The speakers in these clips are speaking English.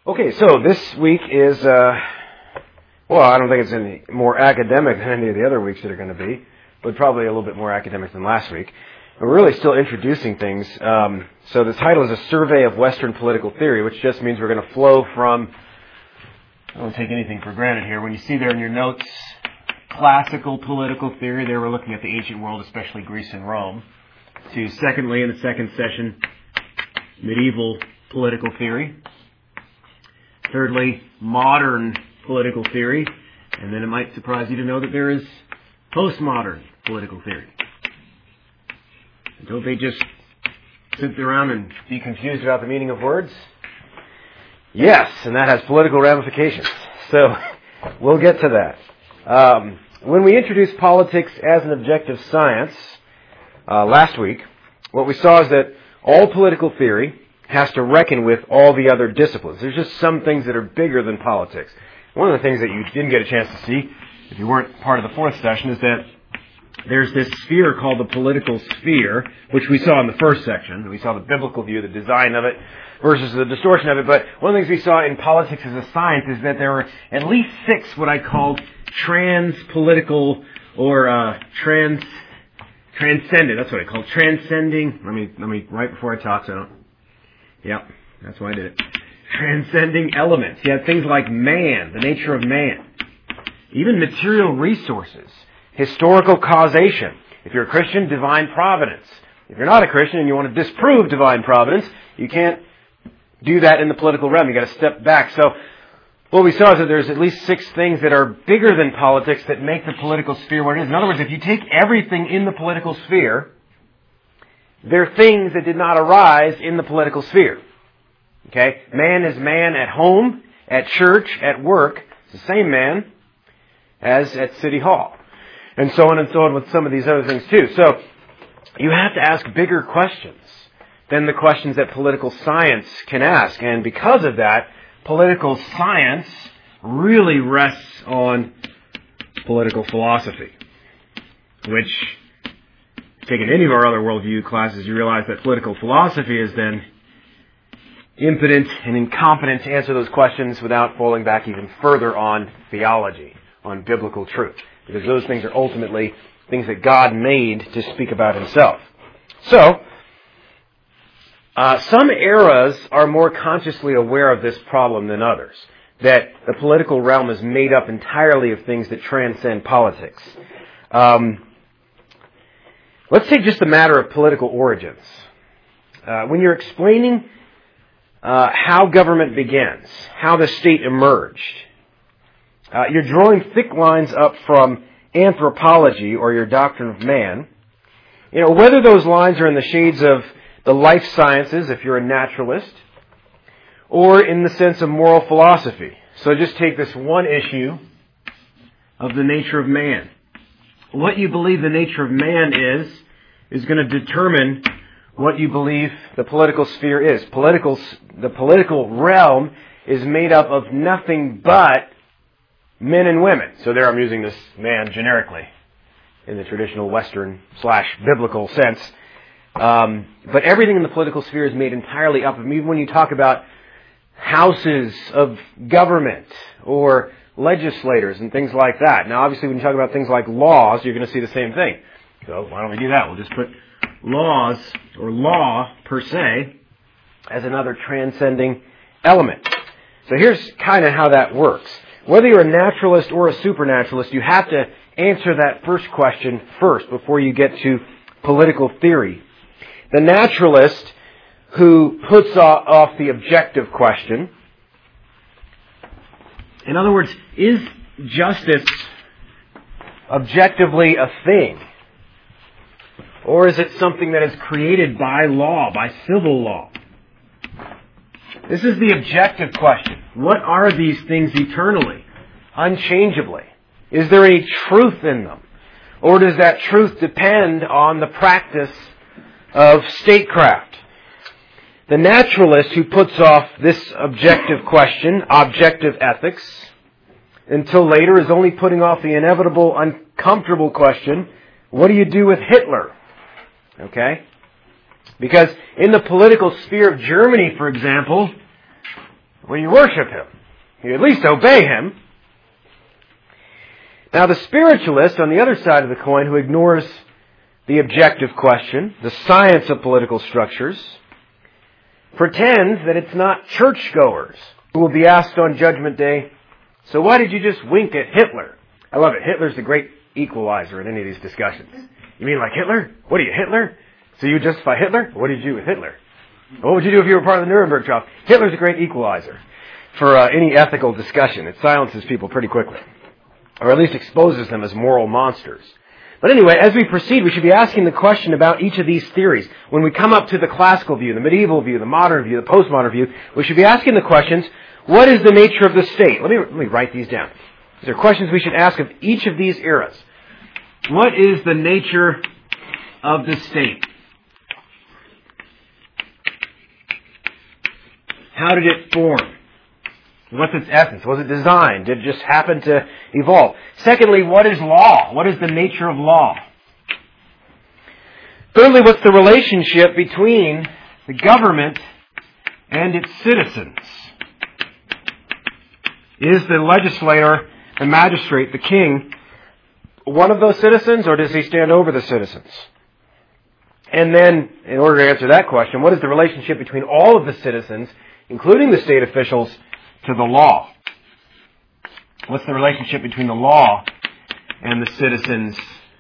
Okay, so this week is, I don't think it's any more academic than any of the other weeks that are going to be, but probably a little bit more academic than last week. And we're really still introducing things. So the title is A Survey of Western Political Theory, which just means we're going to flow from, I don't take anything for granted here. When you see there in your notes, classical political theory, there we're looking at the ancient world, especially Greece and Rome. To secondly, in the second session, medieval political theory. Thirdly, modern political theory. And then it might surprise you to know that there is postmodern political theory. Don't they just sit around and be confused about the meaning of words? Yes, and that has political ramifications. So, we'll get to that. When we introduced politics as an objective science last week, what we saw is that all political theory has to reckon with all the other disciplines. There's just some things that are bigger than politics. One of the things that you didn't get a chance to see, if you weren't part of the fourth session, is that there's this sphere called the political sphere, which we saw in the first section. We saw the biblical view, the design of it, versus the distortion of it. But one of the things we saw in politics as a science is that there were at least 6 what I called trans-political or transcendent. That's what I call transcending. Let me right before I talk, so I don't. Yep, that's why I did it. Transcending elements. You have things like man, the nature of man. Even material resources. Historical causation. If you're a Christian, divine providence. If you're not a Christian and you want to disprove divine providence, you can't do that in the political realm. You've got to step back. So, what we saw is that there's at least 6 things that are bigger than politics that make the political sphere what it is. In other words, if you take everything in the political sphere, they're things that did not arise in the political sphere. Okay? Man is man at home, at church, at work. It's the same man as at City Hall. And so on with some of these other things too. So, you have to ask bigger questions than the questions that political science can ask. And because of that, political science really rests on political philosophy, which, taking any of our other worldview classes, you realize that political philosophy is then impotent and incompetent to answer those questions without falling back even further on theology, on biblical truth. Because those things are ultimately things that God made to speak about Himself. So, some eras are more consciously aware of this problem than others. That the political realm is made up entirely of things that transcend politics. Let's take just the matter of political origins. When you're explaining how government begins, how the state emerged, you're drawing thick lines up from anthropology or your doctrine of man. You know, whether those lines are in the shades of the life sciences, if you're a naturalist, or in the sense of moral philosophy. So just take this one issue of the nature of man. What you believe the nature of man is going to determine what you believe the political sphere is. The political realm is made up of nothing but men and women. So there I'm using this man generically in the traditional Western/biblical sense. But everything in the political sphere is made entirely up of them. Even when you talk about houses of government or legislators and things like that. Now, obviously, when you talk about things like laws, you're going to see the same thing. So why don't we do that? We'll just put laws, or law per se, as another transcending element. So here's kind of how that works. Whether you're a naturalist or a supernaturalist, you have to answer that first question first before you get to political theory. The naturalist who puts off the objective question. In other words, is justice objectively a thing? Or is it something that is created by law, by civil law? This is the objective question. What are these things eternally, unchangeably? Is there any truth in them? Or does that truth depend on the practice of statecraft? The naturalist who puts off this objective question, objective ethics, until later is only putting off the inevitable, uncomfortable question, what do you do with Hitler? Okay? Because in the political sphere of Germany, for example, Well, you worship Him. You at least obey Him. Now, the spiritualist on the other side of the coin, who ignores the objective question, the science of political structures, pretends that it's not churchgoers who will be asked on Judgment Day, so why did you just wink at Hitler? I love it. Hitler's the great equalizer in any of these discussions. You mean like Hitler? What are you, Hitler? So you justify Hitler? What did you do with Hitler? What would you do if you were part of the Nuremberg trial? Hitler's a great equalizer for any ethical discussion. It silences people pretty quickly, or at least exposes them as moral monsters. But anyway, as we proceed, we should be asking the question about each of these theories. When we come up to the classical view, the medieval view, the modern view, the postmodern view, we should be asking the questions, what is the nature of the state? Let me write these down. These are questions we should ask of each of these eras. What is the nature of the state? How did it form? What's its essence? Was it designed? Did it just happen to evolve? Secondly, what is law? What is the nature of law? Thirdly, what's the relationship between the government and its citizens? Is the legislator, the magistrate, the king, one of those citizens, or does he stand over the citizens? And then, in order to answer that question, what is the relationship between all of the citizens, including the state officials, to the law? What's the relationship between the law and the citizens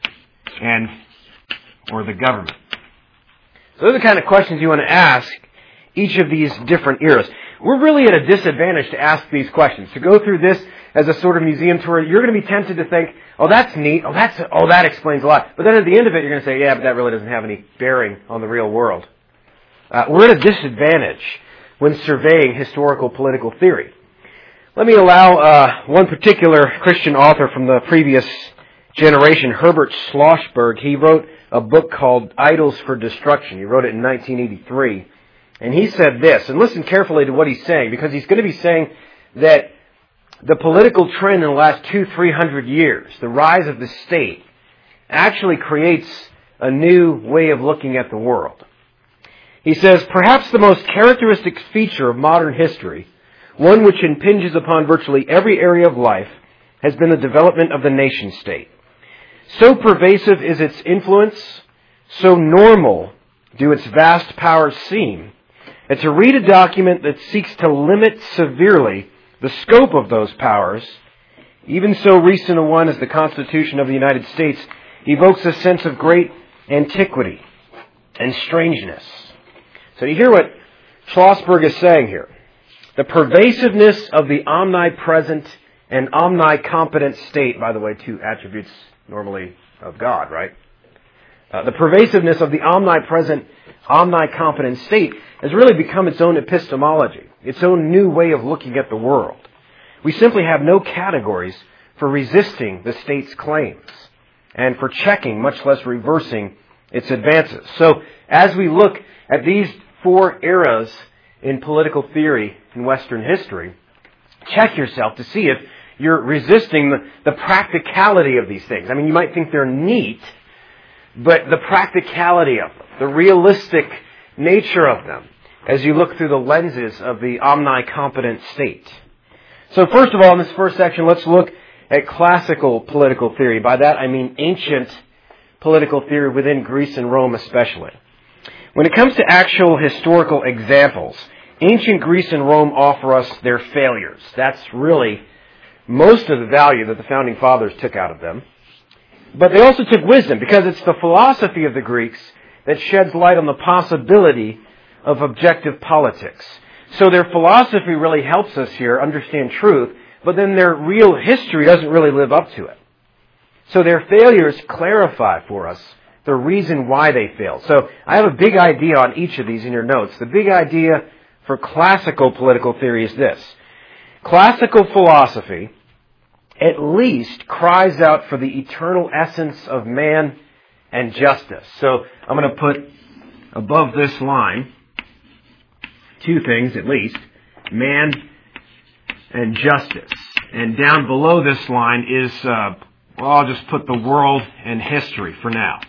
or the government? So those are the kind of questions you want to ask each of these different eras. We're really at a disadvantage to ask these questions. To go through this as a sort of museum tour, you're going to be tempted to think, oh, that's neat. Oh, that explains a lot. But then at the end of it, you're going to say, yeah, but that really doesn't have any bearing on the real world. We're at a disadvantage when surveying historical political theory. Let me allow one particular Christian author from the previous generation, Herbert Schlossberg. He wrote a book called Idols for Destruction. He wrote it in 1983. And he said this, and listen carefully to what he's saying, because he's going to be saying that the political trend in the last 200-300 years, the rise of the state, actually creates a new way of looking at the world. He says, perhaps the most characteristic feature of modern history, one which impinges upon virtually every area of life, has been the development of the nation-state. So pervasive is its influence, so normal do its vast powers seem, that to read a document that seeks to limit severely the scope of those powers, even so recent a one as the Constitution of the United States, evokes a sense of great antiquity and strangeness. So you hear what Schlossberg is saying here. The pervasiveness of the omnipresent and omnicompetent state, by the way, two attributes normally of God, right? The pervasiveness of the omnipresent, omnicompetent state has really become its own epistemology, its own new way of looking at the world. We simply have no categories for resisting the state's claims and for checking, much less reversing, its advances. So as we look at these four eras in political theory in Western history, check yourself to see if you're resisting the practicality of these things. I mean, you might think they're neat, but the practicality of them, the realistic nature of them, as you look through the lenses of the omnicompetent state. So first of all, in this first section, let's look at classical political theory. By that I mean ancient political theory within Greece and Rome especially. When it comes to actual historical examples, ancient Greece and Rome offer us their failures. That's really most of the value that the Founding Fathers took out of them. But they also took wisdom, because it's the philosophy of the Greeks that sheds light on the possibility of objective politics. So their philosophy really helps us here understand truth, but then their real history doesn't really live up to it. So their failures clarify for us the reason why they failed. So I have a big idea on each of these in your notes. The big idea for classical political theory is this. Classical philosophy at least cries out for the eternal essence of man and justice. So I'm going to put above this line two things at least, man and justice. And down below this line is, I'll just put the world and history for now.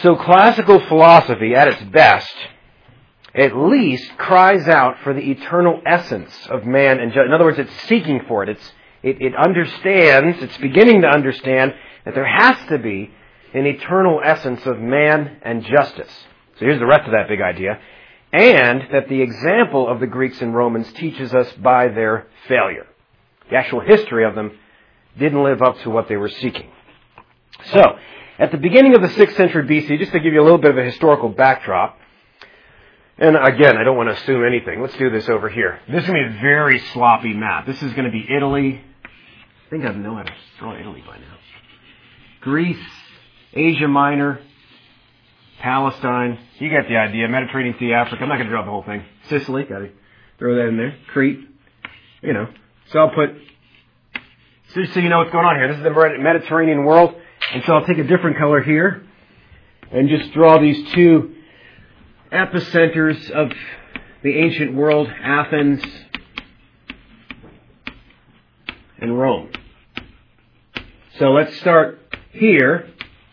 So classical philosophy, at its best, at least cries out for the eternal essence of man and in other words, it's seeking for it. It understands, it's beginning to understand that there has to be an eternal essence of man and justice. So here's the rest of that big idea. And that the example of the Greeks and Romans teaches us by their failure. The actual history of them didn't live up to what they were seeking. So, at the beginning of the 6th century BC, just to give you a little bit of a historical backdrop, and again, I don't want to assume anything. Let's do this over here. This is going to be a very sloppy map. This is going to be Italy. I think I know how to draw Italy by now. Greece, Asia Minor, Palestine. You get the idea. Mediterranean Sea, Africa. I'm not going to draw the whole thing. Sicily. Got to throw that in there. Crete. You know. So I'll put, just so you know what's going on here. This is the Mediterranean world. And so I'll take a different color here and just draw these two epicenters of the ancient world, Athens and Rome. So let's start here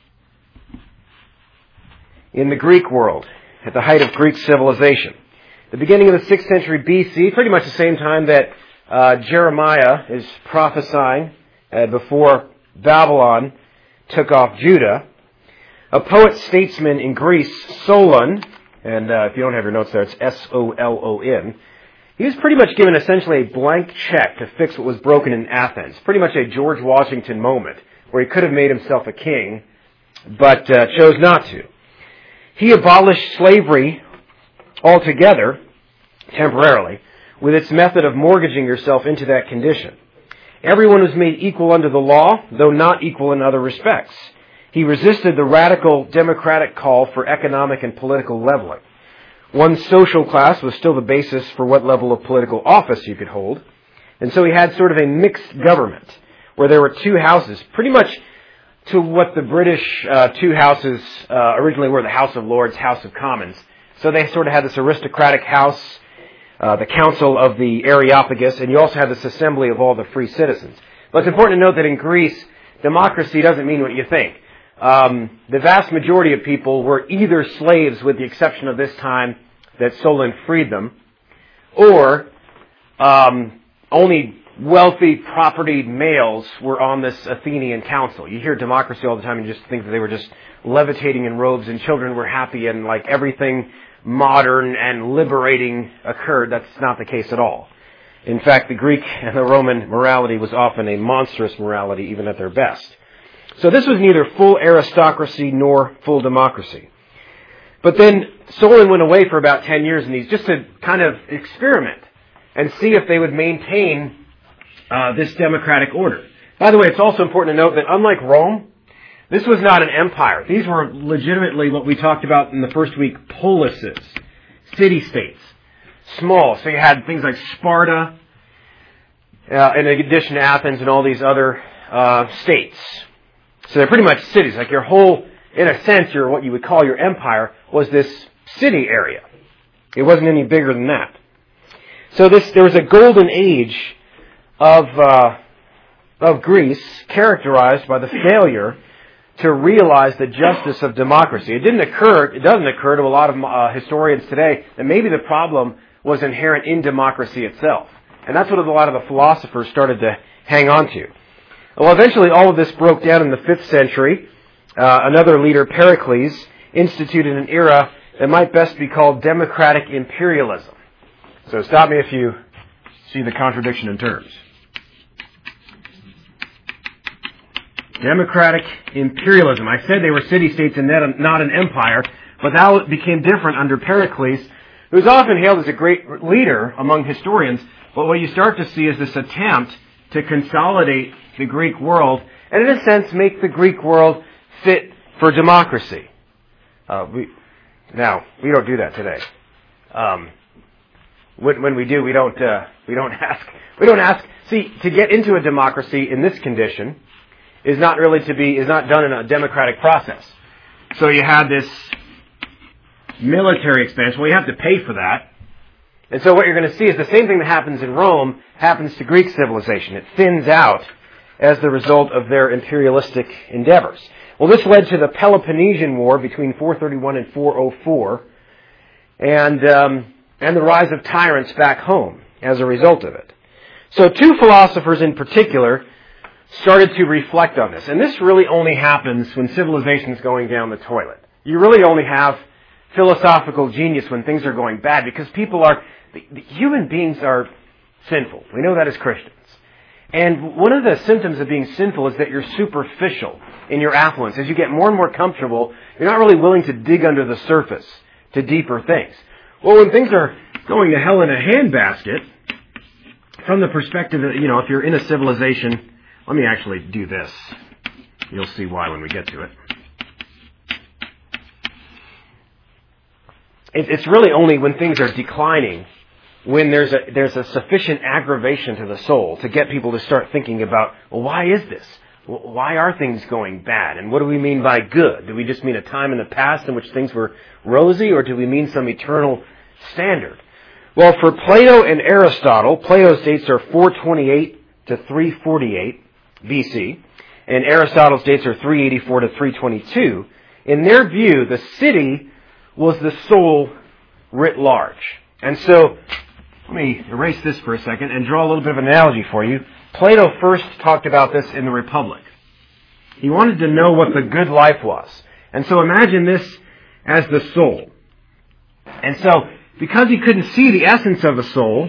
in the Greek world, at the height of Greek civilization. The beginning of the 6th century BC, pretty much the same time that Jeremiah is prophesying before Babylon took off Judah. A poet-statesman in Greece, Solon, and if you don't have your notes there, it's S-O-L-O-N, he was pretty much given essentially a blank check to fix what was broken in Athens. Pretty much a George Washington moment, where he could have made himself a king, but chose not to. He abolished slavery altogether, temporarily, with its method of mortgaging yourself into that condition. Everyone was made equal under the law, though not equal in other respects. He resisted the radical democratic call for economic and political leveling. One social class was still the basis for what level of political office you could hold. And so he had sort of a mixed government, where there were two houses, pretty much to what the British two houses originally were, the House of Lords, House of Commons. So they sort of had this aristocratic house, the Council of the Areopagus, and you also have this assembly of all the free citizens. But it's important to note that in Greece, democracy doesn't mean what you think. The vast majority of people were either slaves, with the exception of this time that Solon freed them, or only wealthy, propertied males were on this Athenian council. You hear democracy all the time and you just think that they were just levitating in robes and children were happy and like everything modern and liberating occurred. That's not the case at all. In fact, the Greek and the Roman morality was often a monstrous morality, even at their best. So this was neither full aristocracy nor full democracy. But then Solon went away for about 10 years, and he's just to kind of experiment and see if they would maintain this democratic order. By the way, it's also important to note that unlike Rome, this was not an empire. These were legitimately what we talked about in the first week, polises, city-states, small. So you had things like Sparta, in addition to Athens and all these other states. So they're pretty much cities. Like your whole, in a sense, your what you would call your empire was this city area. It wasn't any bigger than that. So there was a golden age of Greece characterized by the failure to realize the justice of democracy. It doesn't occur to a lot of historians today that maybe the problem was inherent in democracy itself. And that's what a lot of the philosophers started to hang on to. Well, eventually all of this broke down in the 5th century. Another leader, Pericles, instituted an era that might best be called democratic imperialism. So stop me if you see the contradiction in terms. Democratic imperialism. I said they were city-states and not an empire, but that became different under Pericles, who's often hailed as a great leader among historians. But what you start to see is this attempt to consolidate the Greek world, and in a sense make the Greek world fit for democracy. We don't do that today. When we do, we don't ask. See, to get into a democracy in this condition is not done in a democratic process. So you had this military expansion. Well, you have to pay for that. And so what you're going to see is the same thing that happens in Rome happens to Greek civilization. It thins out as the result of their imperialistic endeavors. Well, this led to the Peloponnesian War between 431 and 404, and the rise of tyrants back home as a result of it. So two philosophers in particular started to reflect on this. And this really only happens when civilization is going down the toilet. You really only have philosophical genius when things are going bad, because human beings are sinful. We know that as Christians. And one of the symptoms of being sinful is that you're superficial in your affluence. As you get more and more comfortable, you're not really willing to dig under the surface to deeper things. Well, when things are going to hell in a handbasket, from the perspective that, if you're in a civilization, let me actually do this. You'll see why when we get to it. It's really only when things are declining, when there's a sufficient aggravation to the soul to get people to start thinking about, well, why is this? Why are things going bad? And what do we mean by good? Do we just mean a time in the past in which things were rosy, or do we mean some eternal standard? Well, for Plato and Aristotle, Plato's dates are 428 to 348 BC, and Aristotle's dates are 384 to 322. In their view, the city was the soul writ large. And so, let me erase this for a second and draw a little bit of an analogy for you. Plato first talked about this in the Republic. He wanted to know what the good life was. And so imagine this as the soul. And so, because he couldn't see the essence of the soul,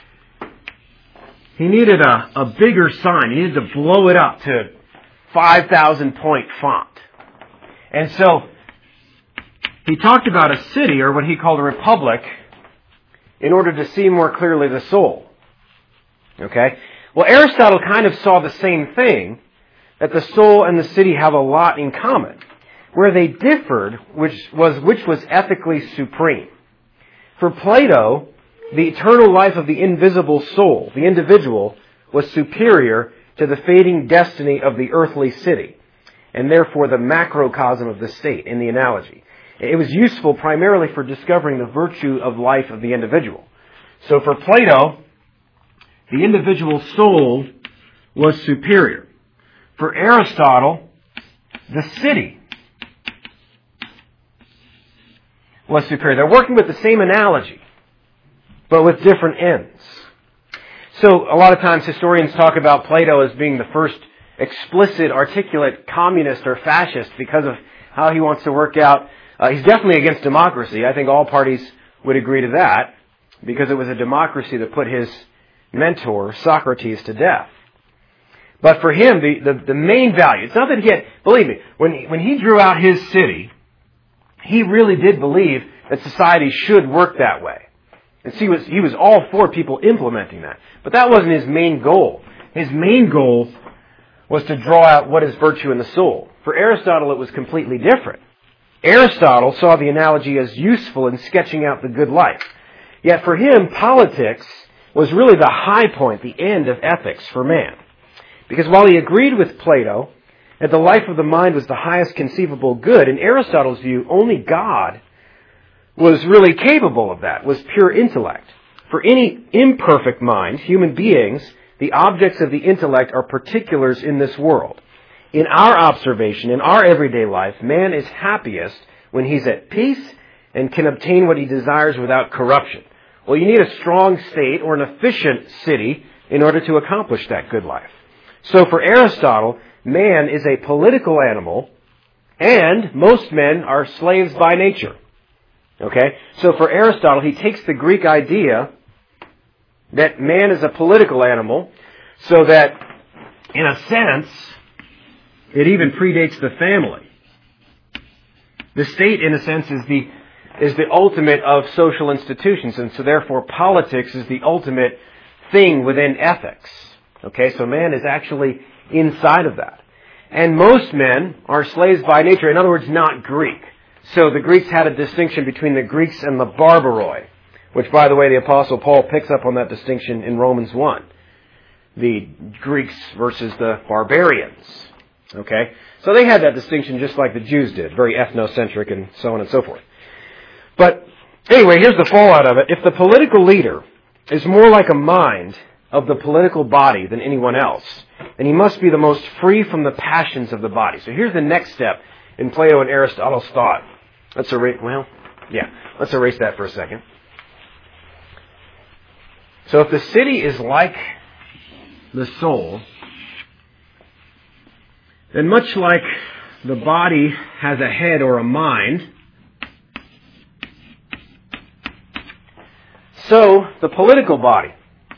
he needed a bigger sign. He needed to blow it up to 5,000 point font. And so, he talked about a city, or what he called a republic, in order to see more clearly the soul. Okay? Well, Aristotle kind of saw the same thing, that the soul and the city have a lot in common. Where they differed, which was ethically supreme. For Plato, the eternal life of the invisible soul, the individual, was superior to the fading destiny of the earthly city, and therefore the macrocosm of the state in the analogy. It was useful primarily for discovering the virtue of life of the individual. So for Plato, the individual soul was superior. For Aristotle, the city was superior. They're working with the same analogy, but with different ends. So a lot of times historians talk about Plato as being the first explicit, articulate communist or fascist because of how he wants to work out. He's definitely against democracy. I think all parties would agree to that, because it was a democracy that put his mentor, Socrates, to death. But for him, the main value, it's not that he had, believe me, when he drew out his city, he really did believe that society should work that way. And see, he was all for people implementing that. But that wasn't his main goal. His main goal was to draw out what is virtue in the soul. For Aristotle, it was completely different. Aristotle saw the analogy as useful in sketching out the good life. Yet for him, politics was really the high point, the end of ethics for man. Because while he agreed with Plato that the life of the mind was the highest conceivable good, in Aristotle's view, only God was really capable of that, was pure intellect. For any imperfect mind, human beings, the objects of the intellect are particulars in this world. In our observation, in our everyday life, man is happiest when he's at peace and can obtain what he desires without corruption. Well, you need a strong state or an efficient city in order to accomplish that good life. So for Aristotle, man is a political animal, and most men are slaves by nature. Okay? So for Aristotle, he takes the Greek idea that man is a political animal, so that, in a sense, it even predates the family. The state, in a sense, is the ultimate of social institutions, and so therefore politics is the ultimate thing within ethics. Okay, so man is actually inside of that. And most men are slaves by nature, in other words, not Greek. So the Greeks had a distinction between the Greeks and the barbaroi, which, by the way, the Apostle Paul picks up on that distinction in Romans 1. The Greeks versus the barbarians. Okay? So they had that distinction just like the Jews did, very ethnocentric and so on and so forth. But anyway, here's the fallout of it. If the political leader is more like a mind of the political body than anyone else, then he must be the most free from the passions of the body. So here's the next step in Plato and Aristotle's thought. Let's erase that for a second. So if the city is like the soul, then much like the body has a head or a mind, so the political body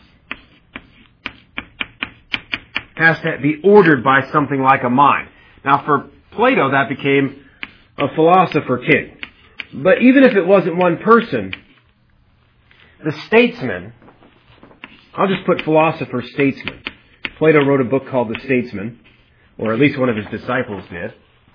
has to be ordered by something like a mind. Now for Plato, that became a philosopher king. But even if it wasn't one person, the statesman, I'll just put philosopher statesman. Plato wrote a book called The Statesman, or at least one of his disciples did.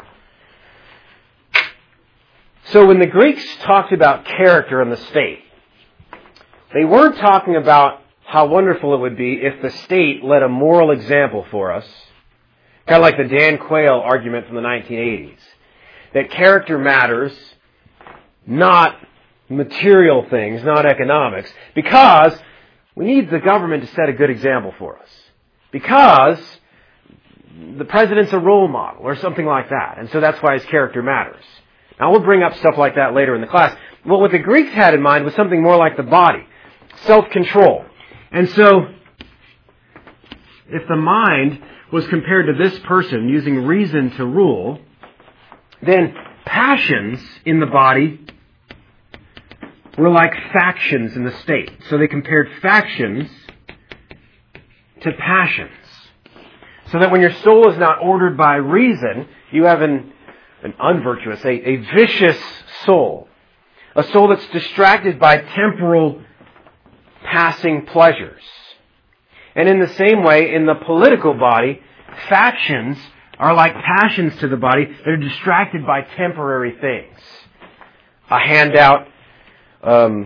So when the Greeks talked about character in the state, they weren't talking about how wonderful it would be if the state led a moral example for us, kind of like the Dan Quayle argument from the 1980s, that character matters, not material things, not economics, because we need the government to set a good example for us, because the president's a role model or something like that, and so that's why his character matters. Now we'll bring up stuff like that later in the class. Well, what the Greeks had in mind was something more like the body, self-control. And so, if the mind was compared to this person using reason to rule, then passions in the body were like factions in the state. So they compared factions to passions. So that when your soul is not ordered by reason, you have an unvirtuous, a vicious soul. A soul that's distracted by temporal passing pleasures. And in the same way, in the political body, factions are like passions to the body that are distracted by temporary things. A handout, an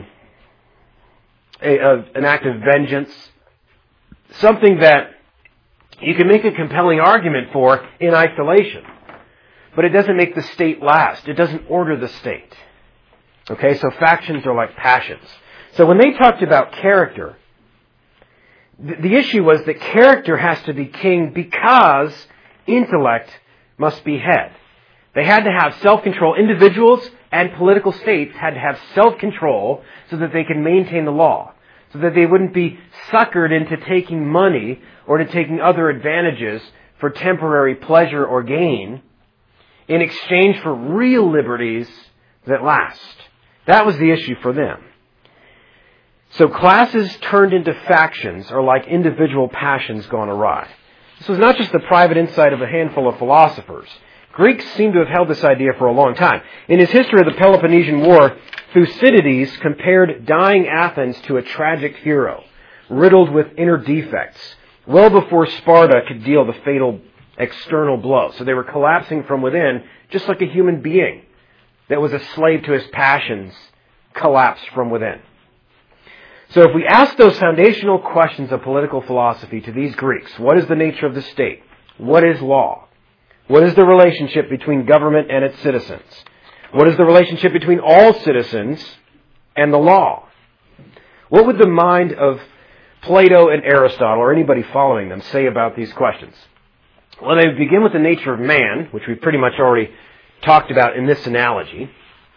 act of vengeance, something that you can make a compelling argument for in isolation. But it doesn't make the state last. It doesn't order the state. Okay, so factions are like passions. So when they talked about character, the issue was that character has to be king because intellect must be head. They had to have self-control. Individuals and political states had to have self-control so that they could maintain the law, so that they wouldn't be suckered into taking money or to taking other advantages for temporary pleasure or gain in exchange for real liberties that last. That was the issue for them. So classes turned into factions are like individual passions gone awry. This was not just the private insight of a handful of philosophers. Greeks seem to have held this idea for a long time. In his history of the Peloponnesian War, Thucydides compared dying Athens to a tragic hero, riddled with inner defects, well before Sparta could deal the fatal external blow. So they were collapsing from within, just like a human being that was a slave to his passions collapsed from within. So if we ask those foundational questions of political philosophy to these Greeks, what is the nature of the state? What is law? What is the relationship between government and its citizens? What is the relationship between all citizens and the law? What would the mind of Plato and Aristotle, or anybody following them, say about these questions? Well, they would begin with the nature of man, which we've pretty much already talked about in this analogy.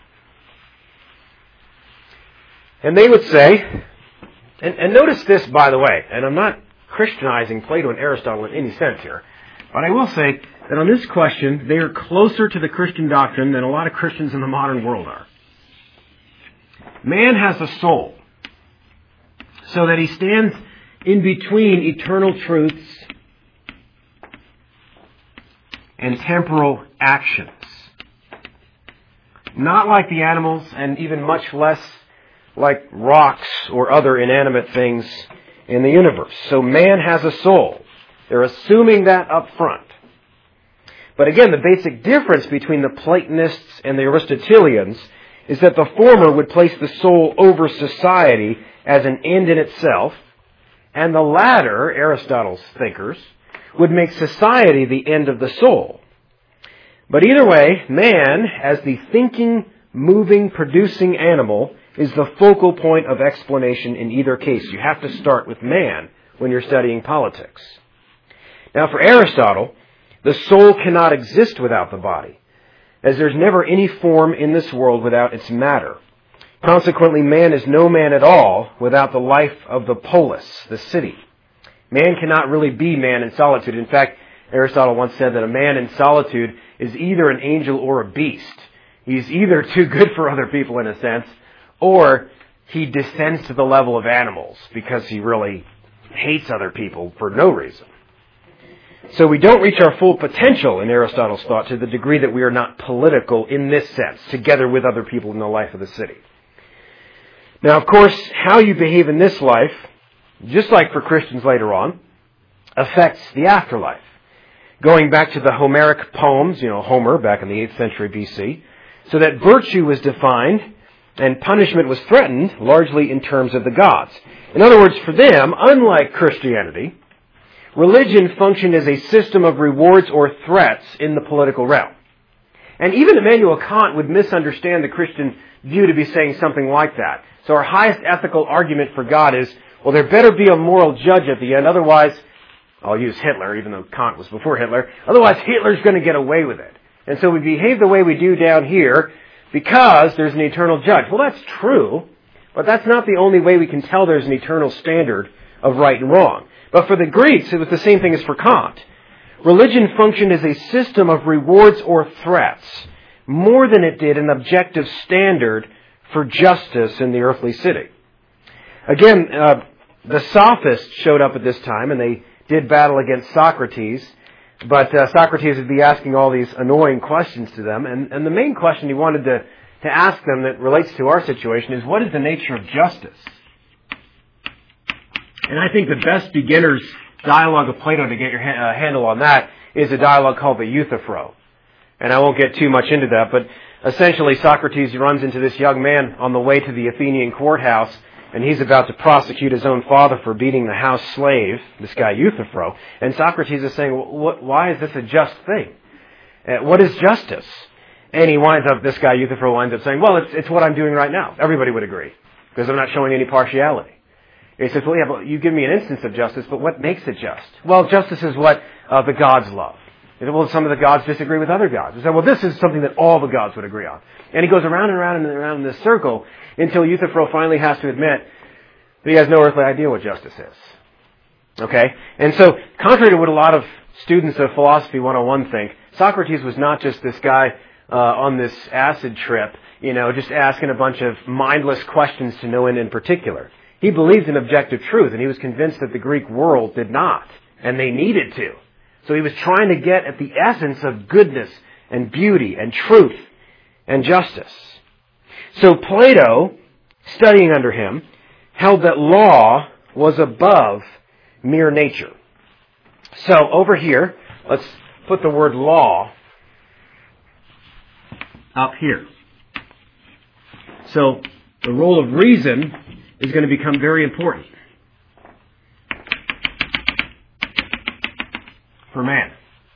And they would say, and notice this, by the way, and I'm not Christianizing Plato and Aristotle in any sense here, but I will say that on this question, they are closer to the Christian doctrine than a lot of Christians in the modern world are. Man has a soul, so that he stands in between eternal truths and temporal actions. Not like the animals, and even much less like rocks or other inanimate things in the universe. So man has a soul. They're assuming that up front. But again, the basic difference between the Platonists and the Aristotelians is that the former would place the soul over society as an end in itself, and the latter, Aristotle's thinkers, would make society the end of the soul. But either way, man, as the thinking, moving, producing animal, is the focal point of explanation in either case. You have to start with man when you're studying politics. Now, for Aristotle, the soul cannot exist without the body, as there's never any form in this world without its matter. Consequently, man is no man at all without the life of the polis, the city. Man cannot really be man in solitude. In fact, Aristotle once said that a man in solitude is either an angel or a beast. He's either too good for other people in a sense, or he descends to the level of animals because he really hates other people for no reason. So we don't reach our full potential in Aristotle's thought to the degree that we are not political in this sense, together with other people in the life of the city. Now, of course, how you behave in this life, just like for Christians later on, affects the afterlife. Going back to the Homeric poems, Homer back in the 8th century BC, so that virtue was defined and punishment was threatened largely in terms of the gods. In other words, for them, unlike Christianity, religion functioned as a system of rewards or threats in the political realm. And even Immanuel Kant would misunderstand the Christian view to be saying something like that. So our highest ethical argument for God is, well, there better be a moral judge at the end, otherwise, I'll use Hitler, even though Kant was before Hitler, otherwise Hitler's going to get away with it. And so we behave the way we do down here because there's an eternal judge. Well, that's true, but that's not the only way we can tell there's an eternal standard of right and wrong. But for the Greeks, it was the same thing as for Kant. Religion functioned as a system of rewards or threats, more than it did an objective standard for justice in the earthly city. Again, the sophists showed up at this time, and they did battle against Socrates, but Socrates would be asking all these annoying questions to them, and the main question he wanted to ask them that relates to our situation is, what is the nature of justice? And I think the best beginner's dialogue of Plato to get your handle on that is a dialogue called the Euthyphro. And I won't get too much into that, but essentially Socrates runs into this young man on the way to the Athenian courthouse, and he's about to prosecute his own father for beating the house slave, this guy Euthyphro. And Socrates is saying, why is this a just thing? What is justice? And this guy Euthyphro winds up saying, well, it's what I'm doing right now. Everybody would agree, because I'm not showing any partiality. He says, well, yeah, but you give me an instance of justice, but what makes it just? Well, justice is what the gods love. He said, well, some of the gods disagree with other gods. He said, well, this is something that all the gods would agree on. And he goes around and around and around in this circle until Euthyphro finally has to admit that he has no earthly idea what justice is. Okay? And so, contrary to what a lot of students of Philosophy 101 think, Socrates was not just this guy on this acid trip, just asking a bunch of mindless questions to no end in particular. He believed in objective truth, and he was convinced that the Greek world did not, and they needed to. So he was trying to get at the essence of goodness and beauty and truth and justice. So Plato, studying under him, held that law was above mere nature. So over here, let's put the word law up here. So the role of reason is going to become very important for man.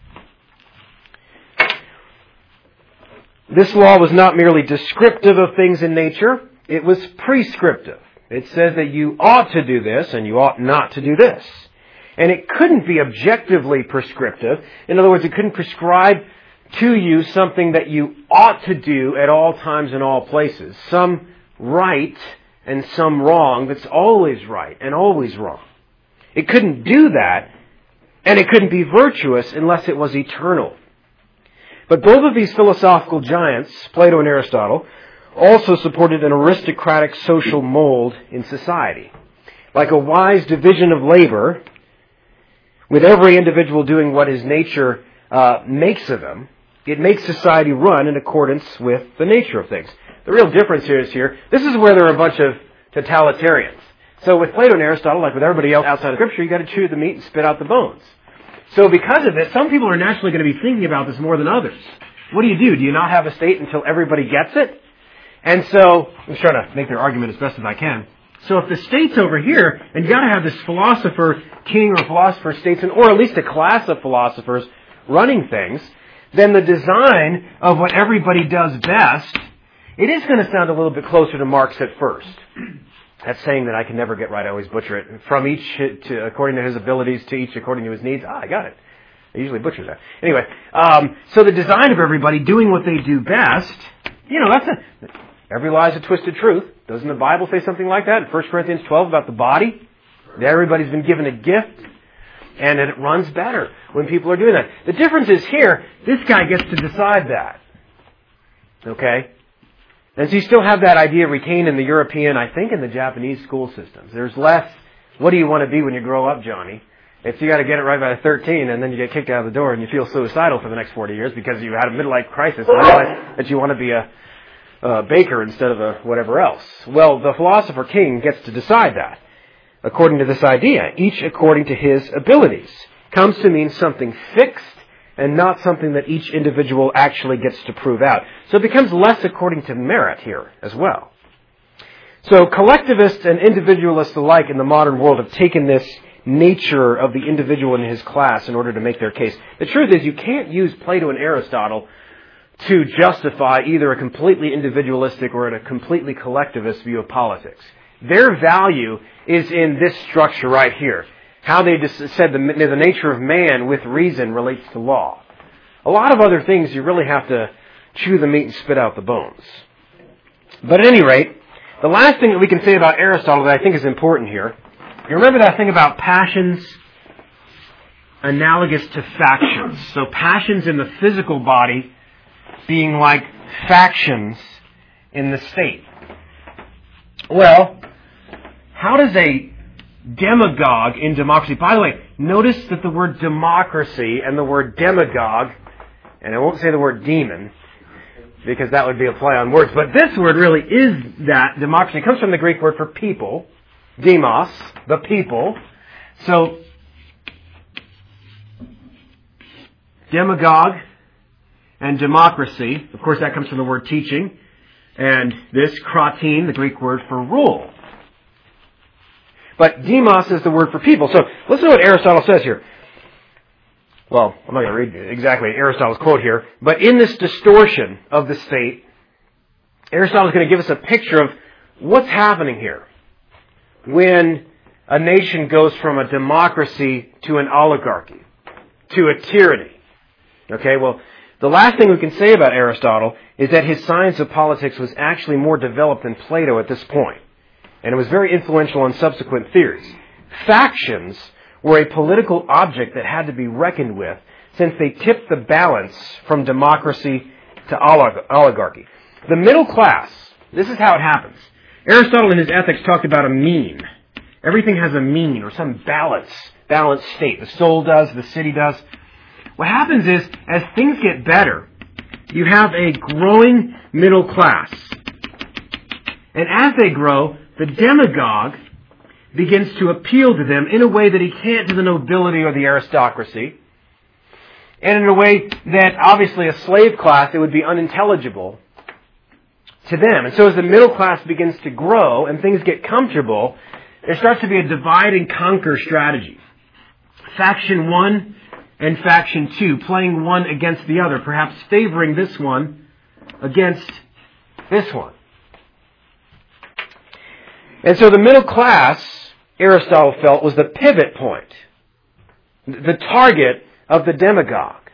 This law was not merely descriptive of things in nature, it was prescriptive. It says that you ought to do this and you ought not to do this. And it couldn't be objectively prescriptive. In other words, it couldn't prescribe to you something that you ought to do at all times and all places. Some right and some wrong that's always right and always wrong. It couldn't do that, and it couldn't be virtuous unless it was eternal. But both of these philosophical giants, Plato and Aristotle, also supported an aristocratic social mold in society. Like a wise division of labor, with every individual doing what his nature makes of him, it makes society run in accordance with the nature of things. The real difference here is this is where there are a bunch of totalitarians. So with Plato and Aristotle, like with everybody else outside of Scripture, you've got to chew the meat and spit out the bones. So because of it, some people are naturally going to be thinking about this more than others. What do? Do you not have a state until everybody gets it? And so, I'm just trying to make their argument as best as I can. So if the state's over here, and you've got to have this philosopher king or philosopher statesman, or at least a class of philosophers running things, then the design of what everybody does best, it is going to sound a little bit closer to Marx at first. That saying that I can never get right, I always butcher it. From each according to his abilities, to each according to his needs. I got it. They usually butcher that. Anyway, so the design of everybody doing what they do best, every lie is a twisted truth. Doesn't the Bible say something like that in 1 Corinthians 12 about the body? That everybody's been given a gift, and that it runs better when people are doing that. The difference is here, this guy gets to decide that. Okay? And so you still have that idea retained in the European, I think in the Japanese school systems. There's less, what do you want to be when you grow up, Johnny? It's you got to get it right by 13, and then you get kicked out of the door, and you feel suicidal for the next 40 years because you had a midlife crisis and realized that you want to be a baker instead of a whatever else. Well, the philosopher king gets to decide that, according to this idea, each according to his abilities. Comes to mean something fixed and not something that each individual actually gets to prove out. So it becomes less according to merit here as well. So collectivists and individualists alike in the modern world have taken this nature of the individual in his class in order to make their case. The truth is you can't use Plato and Aristotle to justify either a completely individualistic or a completely collectivist view of politics. Their value is in this structure right here. How they just said the nature of man with reason relates to law. A lot of other things you really have to chew the meat and spit out the bones. But at any rate, the last thing that we can say about Aristotle that I think is important here, you remember that thing about passions analogous to factions. So passions in the physical body being like factions in the state. Well, how does a demagogue in democracy, by the way, notice that the word democracy and the word demagogue, and I won't say the word demon, because that would be a play on words, but this word really is that, democracy. It comes from the Greek word for people, demos, the people. So, demagogue and democracy, of course that comes from the word teaching, and this, kratin, the Greek word for rule. But demos is the word for people. So listen to what Aristotle says here. Well, I'm not going to read exactly Aristotle's quote here, but in this distortion of the state, Aristotle is going to give us a picture of what's happening here when a nation goes from a democracy to an oligarchy, to a tyranny. Okay, well, the last thing we can say about Aristotle is that his science of politics was actually more developed than Plato at this point. And it was very influential on subsequent theories. Factions were a political object that had to be reckoned with since they tipped the balance from democracy to oligarchy. The middle class, this is how it happens. Aristotle in his Ethics talked about a mean. Everything has a mean or some balanced state. The soul does, the city does. What happens is, as things get better, you have a growing middle class. And as they grow, the demagogue begins to appeal to them in a way that he can't to the nobility or the aristocracy, and in a way that obviously a slave class, it would be unintelligible to them. And so as the middle class begins to grow and things get comfortable, there starts to be a divide and conquer strategy. Faction 1 and Faction 2, playing one against the other, perhaps favoring this one against this one. And so the middle class, Aristotle felt, was the pivot point, the target of the demagogue.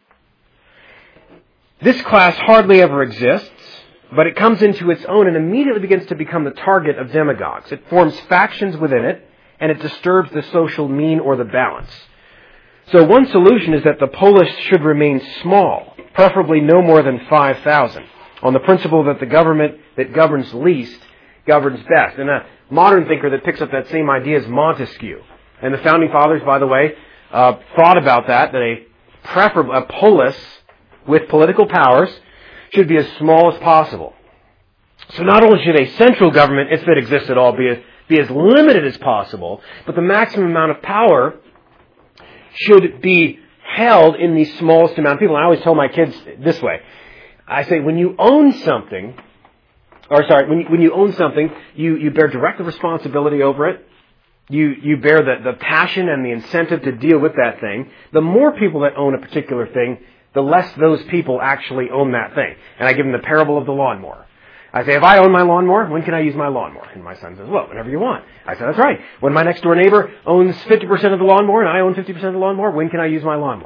This class hardly ever exists, but it comes into its own and immediately begins to become the target of demagogues. It forms factions within it, and it disturbs the social mean or the balance. So one solution is that the polis should remain small, preferably no more than 5,000, on the principle that the government that governs least governs best. And a modern thinker that picks up that same idea is Montesquieu. And the Founding Fathers, by the way, thought about that a polis with political powers should be as small as possible. So not only should a central government, if it exists at all, be as limited as possible, but the maximum amount of power should be held in the smallest amount of people. And I always tell my kids this way. I say, when you own something, when you own something, you bear direct responsibility over it. You bear the passion and the incentive to deal with that thing. The more people that own a particular thing, the less those people actually own that thing. And I give them the parable of the lawnmower. I say, if I own my lawnmower, when can I use my lawnmower? And my son says, well, whenever you want. I say, that's right. When my next door neighbor owns 50% of the lawnmower and I own 50% of the lawnmower, when can I use my lawnmower?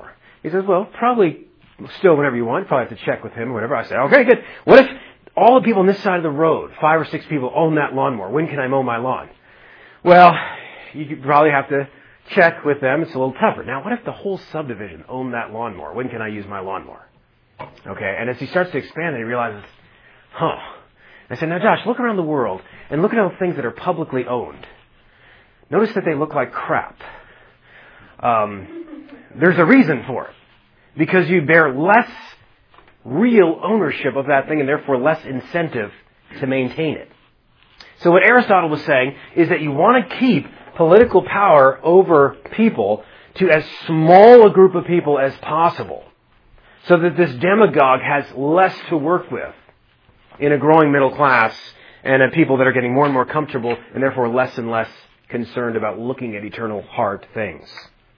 He says, well, probably still whenever you want. Probably have to check with him or whatever. I say, okay, good. What if all the people on this side of the road, 5 or 6 people, own that lawnmower? When can I mow my lawn? Well, you could probably have to check with them. It's a little tougher. Now, what if the whole subdivision owned that lawnmower? When can I use my lawnmower? Okay, and as he starts to expand it, he realizes, I said, now Josh, look around the world and look at all the things that are publicly owned. Notice that they look like crap. There's a reason for it. Because you bear less real ownership of that thing and therefore less incentive to maintain it. So what Aristotle was saying is that you want to keep political power over people to as small a group of people as possible, so that this demagogue has less to work with in a growing middle class and people that are getting more and more comfortable and therefore less and less concerned about looking at eternal hard things.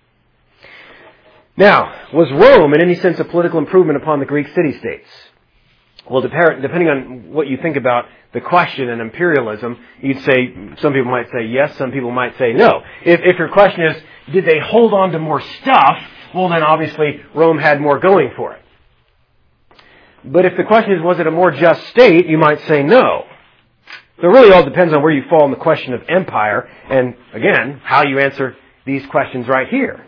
Now, was Rome in any sense a political improvement upon the Greek city-states? Well, depending on what you think about the question and imperialism, you'd say, some people might say yes, some people might say no. If your question is, did they hold on to more stuff? Well, then obviously Rome had more going for it. But if the question is, was it a more just state, you might say no. So it really all depends on where you fall in the question of empire, and again, how you answer these questions right here.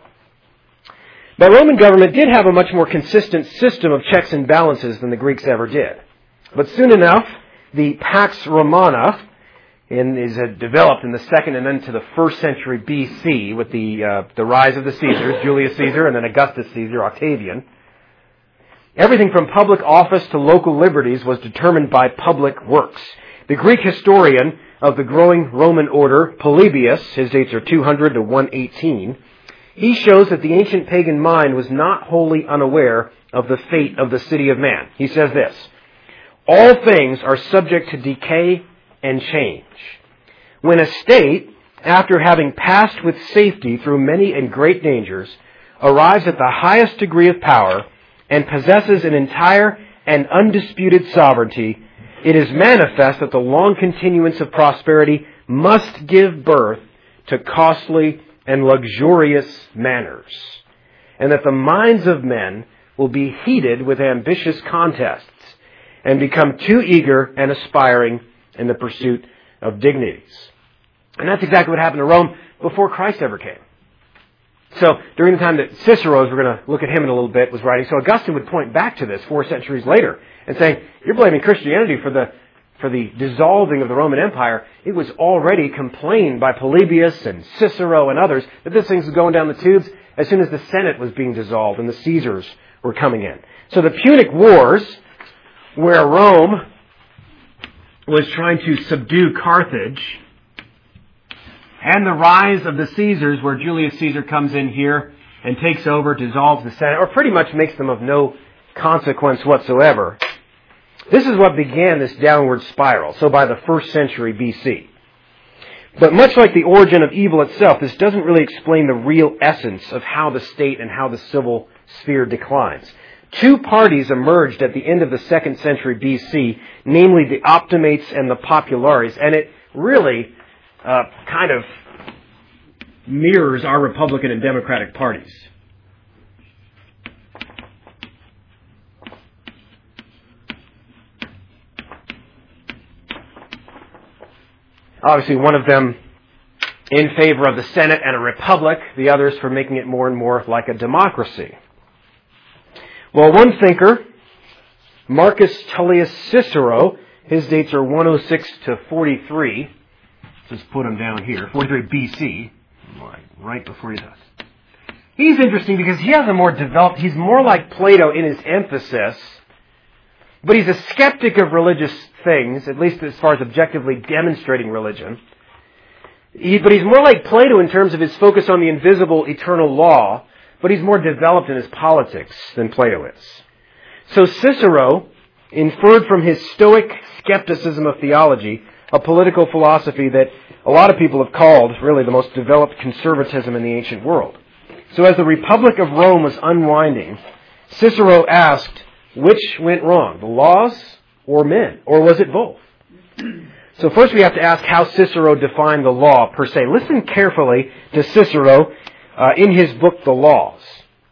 But Roman government did have a much more consistent system of checks and balances than the Greeks ever did. But soon enough, the Pax Romana is developed in the 2nd and then to the 1st century BC with the rise of the Caesars, Julius Caesar and then Augustus Caesar, Octavian. Everything from public office to local liberties was determined by public works. The Greek historian of the growing Roman order, Polybius, his dates are 200 to 118, he shows that the ancient pagan mind was not wholly unaware of the fate of the city of man. He says this, all things are subject to decay and change. When a state, after having passed with safety through many and great dangers, arrives at the highest degree of power and possesses an entire and undisputed sovereignty, it is manifest that the long continuance of prosperity must give birth to costly and luxurious manners, and that the minds of men will be heated with ambitious contests and become too eager and aspiring in the pursuit of dignities. And that's exactly what happened to Rome before Christ ever came. So during the time that Cicero, as we're going to look at him in a little bit, was writing, so Augustine would point back to this 4 centuries later and saying, you're blaming Christianity for the dissolving of the Roman Empire. It was already complained by Polybius and Cicero and others that this thing was going down the tubes as soon as the Senate was being dissolved and the Caesars were coming in. So the Punic Wars, where Rome was trying to subdue Carthage, and the rise of the Caesars, where Julius Caesar comes in here and takes over, dissolves the Senate, or pretty much makes them of no consequence whatsoever. This is what began this downward spiral, so by the 1st century BC. But much like the origin of evil itself, this doesn't really explain the real essence of how the state and how the civil sphere declines. 2 parties emerged at the end of the 2nd century BC, namely the Optimates and the Populares, and it really kind of mirrors our Republican and Democratic parties. Obviously, one of them in favor of the Senate and a republic, the others for making it more and more like a democracy. Well, one thinker, Marcus Tullius Cicero, his dates are 106 to 43. Just put him down here, 43 BC, right before he does. He's interesting because he has a more developed, he's more like Plato in his emphasis, but he's a skeptic of religious things, at least as far as objectively demonstrating religion. But he's more like Plato in terms of his focus on the invisible eternal law, but he's more developed in his politics than Plato is. So Cicero inferred from his Stoic skepticism of theology a political philosophy that a lot of people have called really the most developed conservatism in the ancient world. So as the Republic of Rome was unwinding, Cicero asked, which went wrong, the laws or men? Or was it both? So first we have to ask how Cicero defined the law per se. Listen carefully to Cicero in his book, The Laws.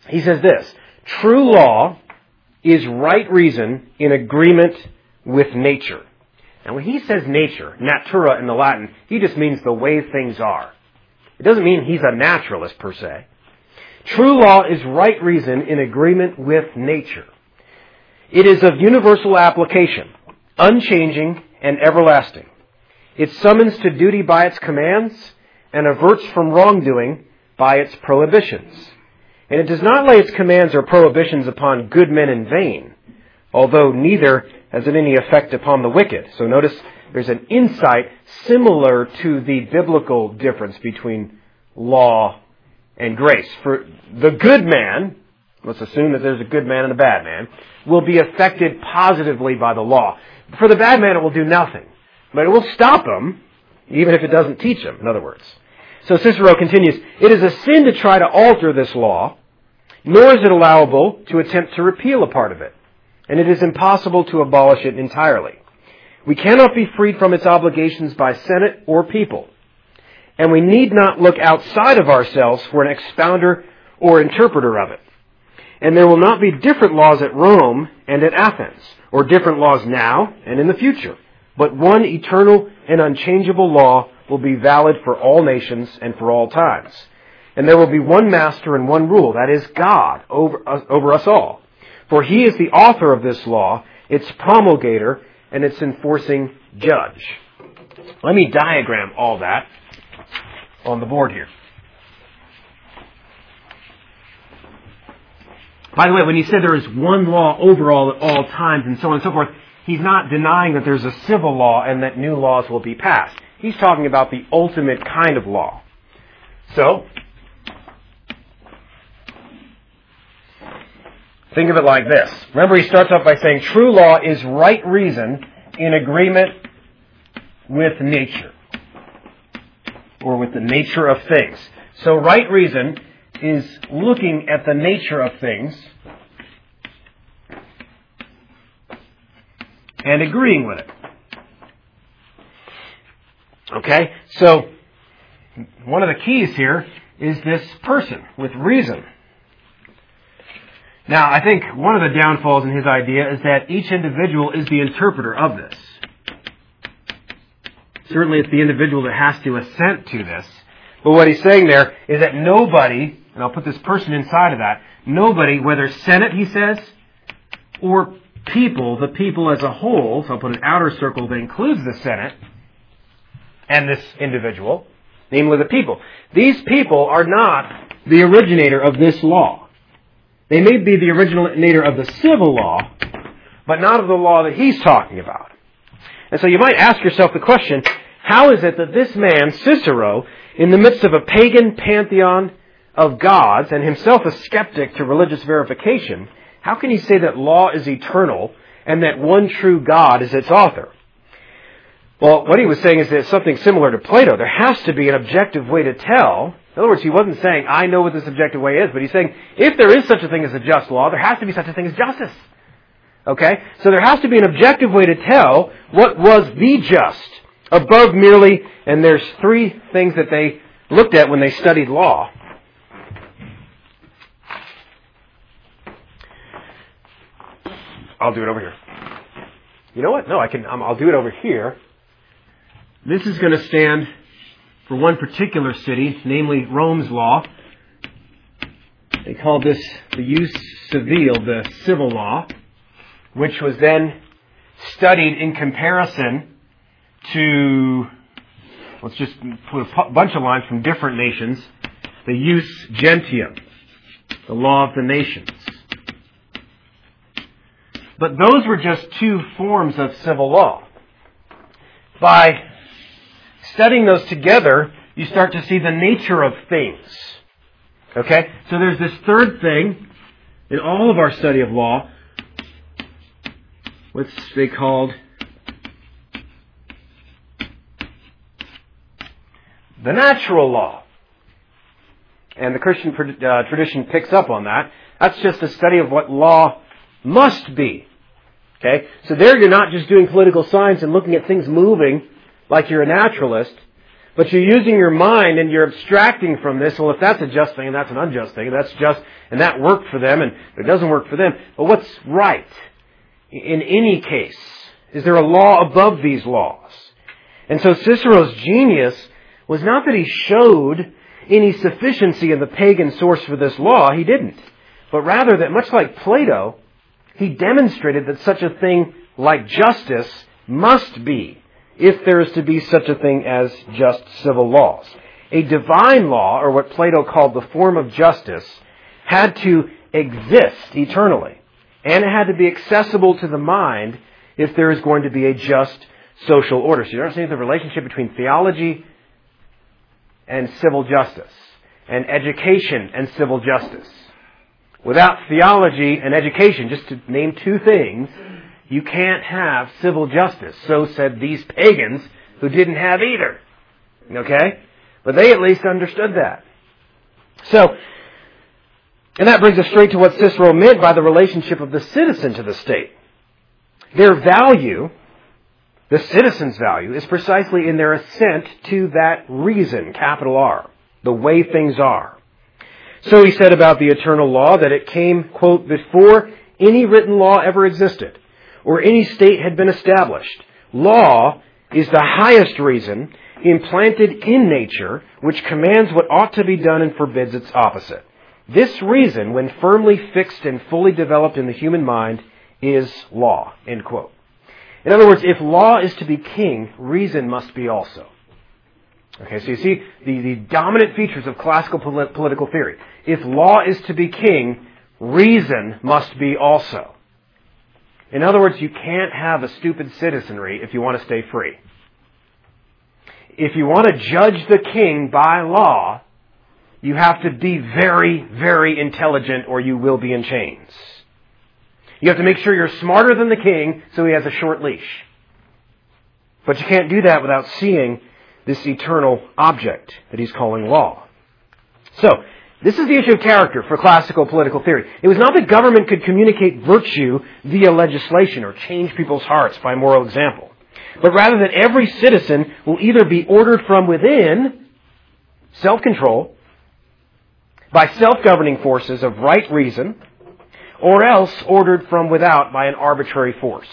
He says this, true law is right reason in agreement with nature. And when he says nature, natura in the Latin, he just means the way things are. It doesn't mean he's a naturalist per se. True law is right reason in agreement with nature. It is of universal application, unchanging and everlasting. It summons to duty by its commands and averts from wrongdoing by its prohibitions. And it does not lay its commands or prohibitions upon good men in vain, although neither has it any effect upon the wicked. So notice there's an insight similar to the biblical difference between law and grace. For the good man, let's assume that there's a good man and a bad man, will be affected positively by the law. For the bad man, it will do nothing. But it will stop him, even if it doesn't teach him, in other words. So Cicero continues, it is a sin to try to alter this law, nor is it allowable to attempt to repeal a part of it. And it is impossible to abolish it entirely. We cannot be freed from its obligations by Senate or people. And we need not look outside of ourselves for an expounder or interpreter of it. And there will not be different laws at Rome and at Athens, or different laws now and in the future. But one eternal and unchangeable law will be valid for all nations and for all times. And there will be one master and one rule, that is God, over us all. For he is the author of this law, its promulgator, and its enforcing judge. Let me diagram all that on the board here. By the way, when he said there is one law overall at all times and so on and so forth, he's not denying that there's a civil law and that new laws will be passed. He's talking about the ultimate kind of law. So, think of it like this. Remember, he starts off by saying, true law is right reason in agreement with nature, or with the nature of things. So right reason is looking at the nature of things and agreeing with it. Okay? So, one of the keys here is this person with reason. Now, I think one of the downfalls in his idea is that each individual is the interpreter of this. Certainly it's the individual that has to assent to this. But what he's saying there is that nobody, and I'll put this person inside of that, nobody, whether Senate, he says, or people, the people as a whole, so I'll put an outer circle that includes the Senate and this individual, namely the people. These people are not the originator of this law. They may be the originator of the civil law, but not of the law that he's talking about. And so you might ask yourself the question, how is it that this man, Cicero, in the midst of a pagan pantheon of gods and himself a skeptic to religious verification, how can he say that law is eternal and that one true God is its author? Well, what he was saying is that it's something similar to Plato. There has to be an objective way to tell. In other words, he wasn't saying, I know what this objective way is, but he's saying, if there is such a thing as a just law, there has to be such a thing as justice. Okay? So there has to be an objective way to tell what was the just, above merely, and there's three things that they looked at when they studied law. I'll do it over here. You know what? No, I'll do it over here. This is going to stand for one particular city, namely Rome's law. They called this the jus civile, the civil law, which was then studied in comparison to, let's just put a bunch of lines from different nations, the jus gentium, the law of the nations. But those were just two forms of civil law. By studying those together, you start to see the nature of things. Okay? So there's this third thing in all of our study of law, which they called the natural law. And the Christian tradition picks up on that. That's just a study of what law must be. Okay? So there you're not just doing political science and looking at things moving like you're a naturalist, But you're using your mind and you're abstracting from this. Well, if that's a just thing and that's an unjust thing, and that's just, and that worked for them and it doesn't work for them. But what's right in any case? Is there a law above these laws? And so Cicero's genius was not that he showed any sufficiency in the pagan source for this law. He didn't. But rather that, much like Plato, he demonstrated that such a thing like justice must be, if there is to be such a thing as just civil laws. A divine law, or what Plato called the form of justice, had to exist eternally. And it had to be accessible to the mind if there is going to be a just social order. So you understand the relationship between theology and civil justice, and education and civil justice. Without theology and education, just to name two things, you can't have civil justice. So said these pagans who didn't have either. Okay? But they at least understood that. So, and that brings us straight to what Cicero meant by the relationship of the citizen to the state. Their value, the citizen's value, is precisely in their assent to that reason, capital R, the way things are. So he said about the eternal law that it came, quote, before any written law ever existed, or any state had been established. Law is the highest reason implanted in nature, which commands what ought to be done and forbids its opposite. This reason, when firmly fixed and fully developed in the human mind, is law, end quote. In other words, if law is to be king, reason must be also. Okay, so you see the dominant features of classical political theory. If law is to be king, reason must be also. In other words, you can't have a stupid citizenry if you want to stay free. If you want to judge the king by law, you have to be very, very intelligent or you will be in chains. You have to make sure you're smarter than the king so he has a short leash. But you can't do that without seeing this eternal object that he's calling law. So, this is the issue of character for classical political theory. It was not that government could communicate virtue via legislation or change people's hearts by moral example, but rather that every citizen will either be ordered from within, self-control, by self-governing forces of right reason, or else ordered from without by an arbitrary force.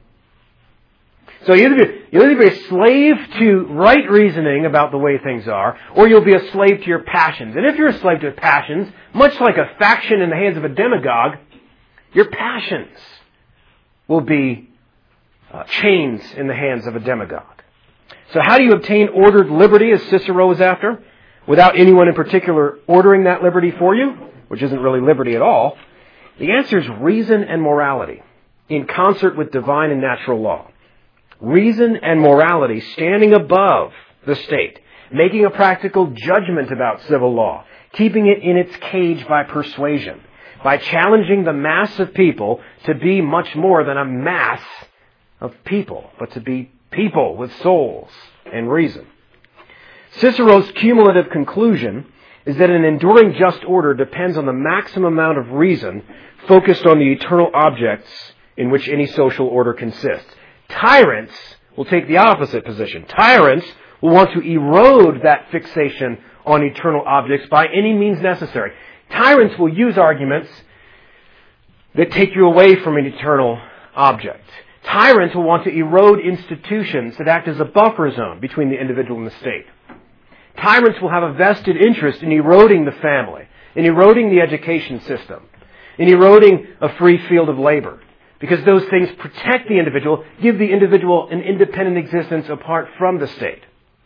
So you'll either be a slave to right reasoning about the way things are, or you'll be a slave to your passions. And if you're a slave to your passions, much like a faction in the hands of a demagogue, your passions will be chains in the hands of a demagogue. So how do you obtain ordered liberty, as Cicero was after, without anyone in particular ordering that liberty for you, which isn't really liberty at all? The answer is reason and morality, in concert with divine and natural law. Reason and morality standing above the state, making a practical judgment about civil law, keeping it in its cage by persuasion, by challenging the mass of people to be much more than a mass of people, but to be people with souls and reason. Cicero's cumulative conclusion is that an enduring just order depends on the maximum amount of reason focused on the eternal objects in which any social order consists. Tyrants will take the opposite position. Tyrants will want to erode that fixation on eternal objects by any means necessary. Tyrants will use arguments that take you away from an eternal object. Tyrants will want to erode institutions that act as a buffer zone between the individual and the state. Tyrants will have a vested interest in eroding the family, in eroding the education system, in eroding a free field of labor. Because those things protect the individual, give the individual an independent existence apart from the state.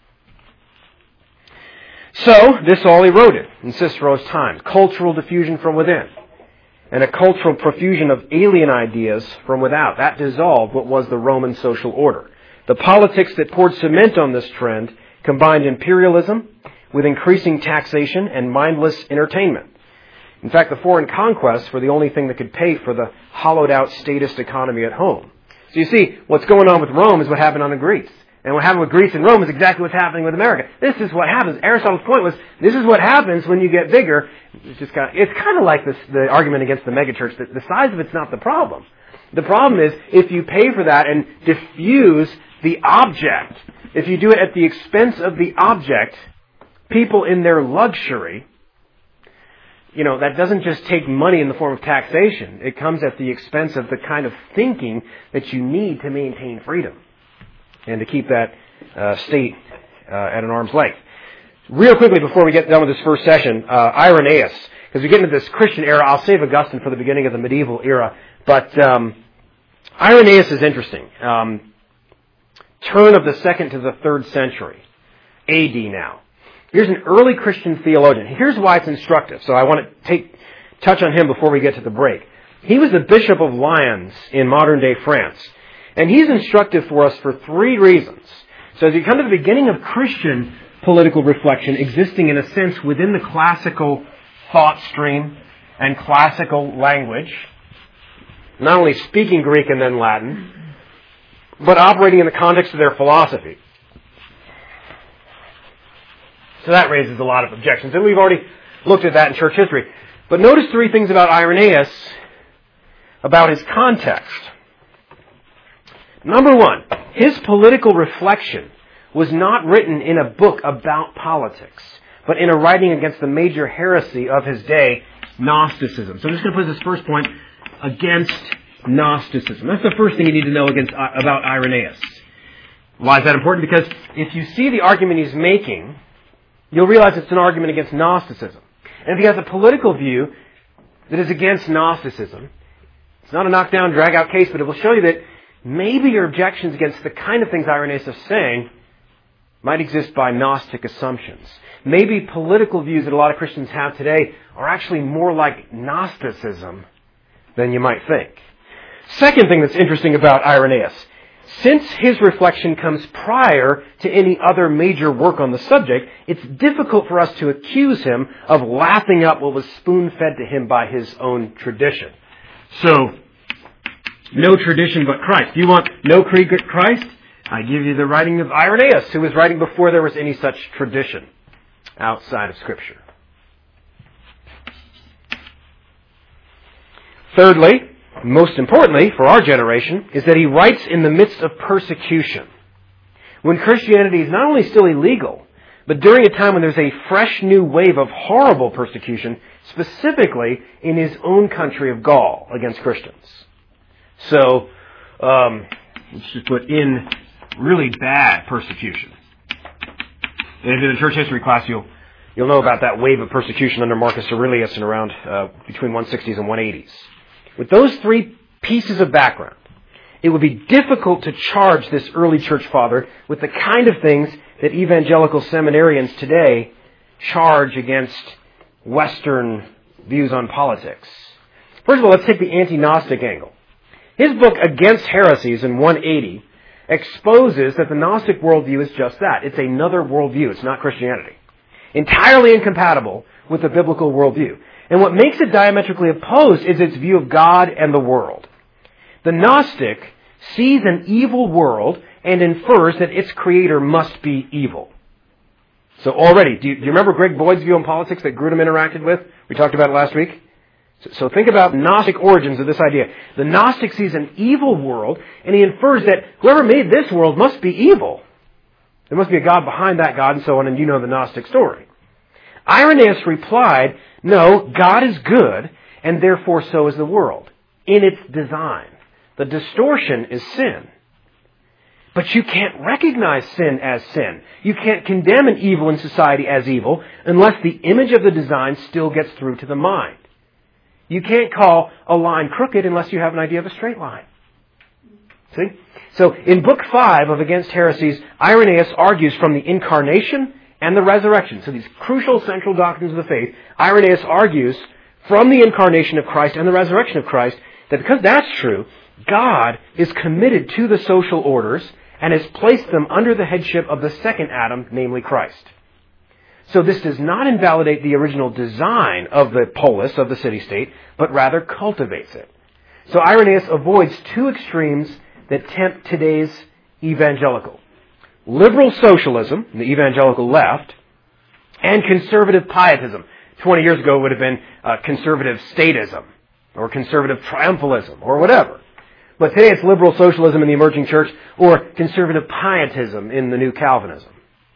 So, this all eroded in Cicero's time. Cultural diffusion from within, and a cultural profusion of alien ideas from without. That dissolved what was the Roman social order. The politics that poured cement on this trend combined imperialism with increasing taxation and mindless entertainment. In fact, the foreign conquests were the only thing that could pay for the hollowed-out statist economy at home. So you see, what's going on with Rome is what happened on in Greece. And what happened with Greece and Rome is exactly what's happening with America. This is what happens. Aristotle's point was, this is what happens when you get bigger. It's kind of like the argument against the megachurch, that the size of it's not the problem. The problem is, if you pay for that and diffuse the object if you do it at the expense of the object, people in their luxury, that doesn't just take money in the form of taxation. It comes at the expense of the kind of thinking that you need to maintain freedom and to keep that state at an arm's length. Real quickly before we get done with this first session, Irenaeus, because we get into this Christian era. I'll save Augustine for the beginning of the medieval era, but Irenaeus is interesting. Turn of the 2nd to the 3rd century, AD now. Here's an early Christian theologian. Here's why it's instructive. So I want to touch on him before we get to the break. He was the Bishop of Lyons in modern-day France. And he's instructive for us for 3 reasons. So as you come to the beginning of Christian political reflection, existing in a sense within the classical thought stream and classical language, not only speaking Greek and then Latin, but operating in the context of their philosophy. So that raises a lot of objections. And we've already looked at that in church history. But notice 3 things about Irenaeus, about his context. Number 1, his political reflection was not written in a book about politics, but in a writing against the major heresy of his day, Gnosticism. So I'm just going to put this first point, against Gnosticism. That's the first thing you need to know about Irenaeus. Why is that important? Because if you see the argument he's making, you'll realize it's an argument against Gnosticism. And if he has a political view that is against Gnosticism, it's not a knockdown, drag-out case, but it will show you that maybe your objections against the kind of things Irenaeus is saying might exist by Gnostic assumptions. Maybe political views that a lot of Christians have today are actually more like Gnosticism than you might think. Second thing that's interesting about Irenaeus, since his reflection comes prior to any other major work on the subject, it's difficult for us to accuse him of lapping up what was spoon-fed to him by his own tradition. So, no tradition but Christ. Do you want no creed but Christ? I give you the writing of Irenaeus, who was writing before there was any such tradition outside of Scripture. Thirdly, most importantly for our generation, is that he writes in the midst of persecution. When Christianity is not only still illegal, but during a time when there's a fresh new wave of horrible persecution, specifically in his own country of Gaul against Christians. So, let's just put in really bad persecution. And if you're in the church history class, you'll know about that wave of persecution under Marcus Aurelius and around between 160s and 180s. With those 3 pieces of background, it would be difficult to charge this early church father with the kind of things that evangelical seminarians today charge against Western views on politics. First of all, let's take the anti-Gnostic angle. His book, Against Heresies, in 180, exposes that the Gnostic worldview is just that. It's another worldview. It's not Christianity. Entirely incompatible with the biblical worldview. And what makes it diametrically opposed is its view of God and the world. The Gnostic sees an evil world and infers that its creator must be evil. So already, do you remember Greg Boyd's view on politics that Grudem interacted with? We talked about it last week. So think about Gnostic origins of this idea. The Gnostic sees an evil world, and he infers that whoever made this world must be evil. There must be a God behind that God, and so on, and you know the Gnostic story. Irenaeus replied, no, God is good, and therefore so is the world, in its design. The distortion is sin. But you can't recognize sin as sin. You can't condemn an evil in society as evil unless the image of the design still gets through to the mind. You can't call a line crooked unless you have an idea of a straight line. See? So in Book 5 of Against Heresies, Irenaeus argues from the incarnation and the resurrection. So these crucial central doctrines of the faith, Irenaeus argues from the incarnation of Christ and the resurrection of Christ that because that's true, God is committed to the social orders and has placed them under the headship of the second Adam, namely Christ. So this does not invalidate the original design of the polis, of the city-state, but rather cultivates it. So Irenaeus avoids 2 extremes that tempt today's evangelical. Liberal socialism, the evangelical left, and conservative pietism. 20 years ago it would have been conservative statism, or conservative triumphalism, or whatever. But today it's liberal socialism in the emerging church or conservative pietism in the new Calvinism.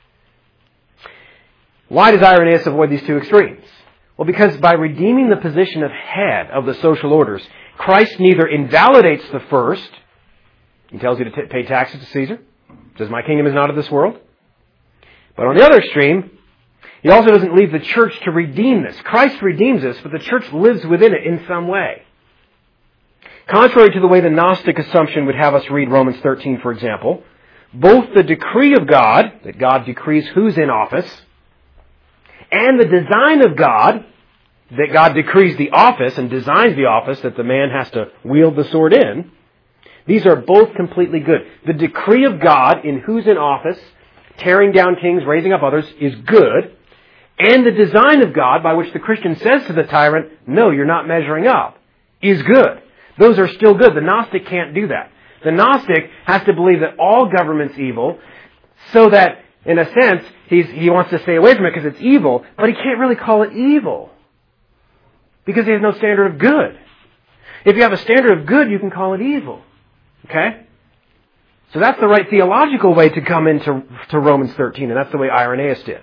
Why does Irenaeus avoid these two extremes? Well, because by redeeming the position of head of the social orders, Christ neither invalidates the first, he tells you to pay taxes to Caesar, says, my kingdom is not of this world. But on the other extreme, he also doesn't leave the church to redeem this. Christ redeems this, but the church lives within it in some way. Contrary to the way the Gnostic assumption would have us read Romans 13, for example, both the decree of God, that God decrees who's in office, and the design of God, that God decrees the office and designs the office that the man has to wield the sword in, these are both completely good. The decree of God in who's in office, tearing down kings, raising up others, is good. And the design of God, by which the Christian says to the tyrant, no, you're not measuring up, is good. Those are still good. The Gnostic can't do that. The Gnostic has to believe that all government's evil, so that, in a sense, he wants to stay away from it because it's evil, but he can't really call it evil because he has no standard of good. If you have a standard of good, you can call it evil. Okay? So that's the right theological way to come into Romans 13, and that's the way Irenaeus did.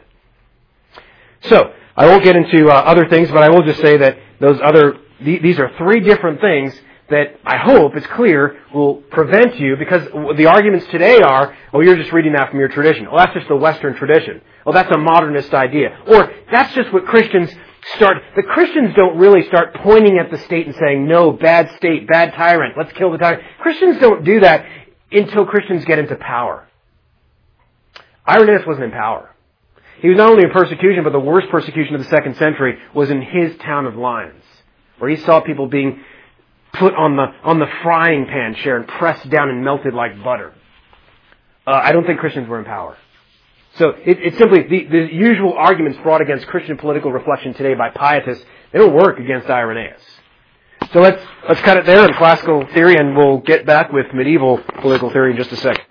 So, I won't get into other things, but I will just say that these are three different things that I hope it's clear will prevent you, because the arguments today are, oh, you're just reading that from your tradition. Oh, that's just the Western tradition. Oh, that's a modernist idea. Or, that's just what Christians start. The Christians don't really start pointing at the state and saying, no, bad state, bad tyrant, let's kill the tyrant. Christians don't do that until Christians get into power. Irenaeus wasn't in power. He was not only in persecution, but the worst persecution of the 2nd century was in his town of Lyons, where he saw people being put on the frying pan chair and pressed down and melted like butter. I don't think Christians were in power. So it's simply the usual arguments brought against Christian political reflection today by pietists, they don't work against Irenaeus. So let's cut it there in classical theory, and we'll get back with medieval political theory in just a second.